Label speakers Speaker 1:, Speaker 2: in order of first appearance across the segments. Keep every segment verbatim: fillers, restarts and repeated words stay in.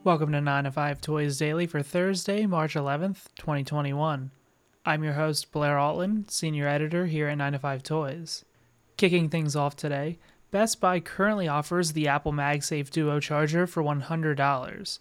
Speaker 1: Welcome to nine to five Toys Daily for Thursday, March eleventh, twenty twenty-one. I'm your host, Blair Altland, Senior Editor here at nine to five Toys. Kicking things off today, Best Buy currently offers the Apple MagSafe Duo Charger for one hundred dollars.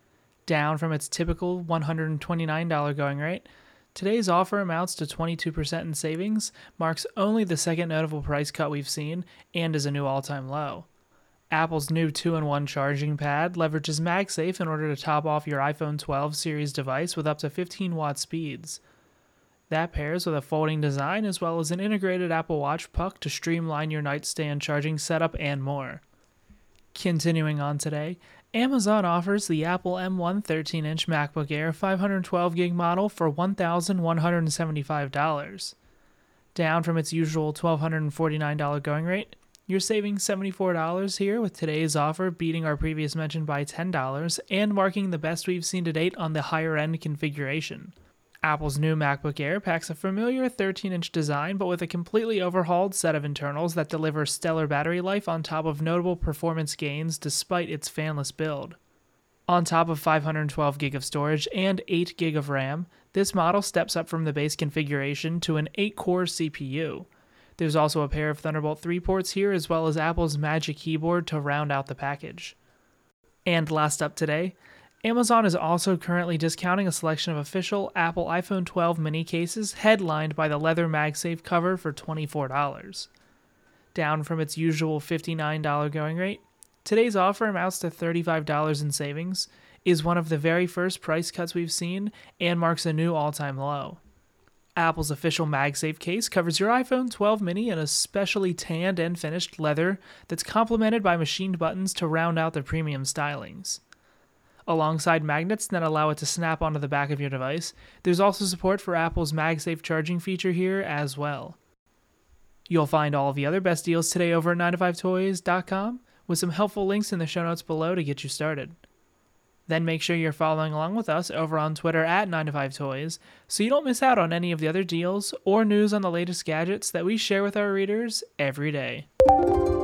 Speaker 1: Down from its typical one hundred twenty-nine dollars going rate, today's offer amounts to twenty-two percent in savings, marks only the second notable price cut we've seen, and is a new all-time low. Apple's new two in one charging pad leverages MagSafe in order to top off your iPhone twelve series device with up to fifteen watt speeds. That pairs with a folding design as well as an integrated Apple Watch puck to streamline your nightstand charging setup and more. Continuing on today, Amazon offers the Apple M one thirteen inch MacBook Air five hundred twelve gig model for one thousand one hundred seventy-five dollars. Down from its usual one thousand two hundred forty-nine dollars going rate, you're saving seventy-four dollars here with today's offer beating our previous mention by ten dollars and marking the best we've seen to date on the higher end configuration. Apple's new MacBook Air packs a familiar thirteen inch design but with a completely overhauled set of internals that deliver stellar battery life on top of notable performance gains despite its fanless build. On top of five hundred twelve gig of storage and eight gig of RAM, this model steps up from the base configuration to an eight core C P U. There's also a pair of Thunderbolt three ports here, as well as Apple's Magic Keyboard to round out the package. And last up today, Amazon is also currently discounting a selection of official Apple iPhone twelve mini cases headlined by the leather MagSafe cover for twenty-four dollars. Down from its usual fifty-nine dollars going rate, today's offer amounts to thirty-five dollars in savings, is one of the very first price cuts we've seen, and marks a new all-time low. Apple's official MagSafe case covers your iPhone twelve mini in a specially tanned and finished leather that's complemented by machined buttons to round out the premium stylings. Alongside magnets that allow it to snap onto the back of your device, there's also support for Apple's MagSafe charging feature here as well. You'll find all of the other best deals today over at nine to five toys dot com with some helpful links in the show notes below to get you started. Then make sure you're following along with us over on Twitter at nine to five toys so you don't miss out on any of the other deals or news on the latest gadgets that we share with our readers every day.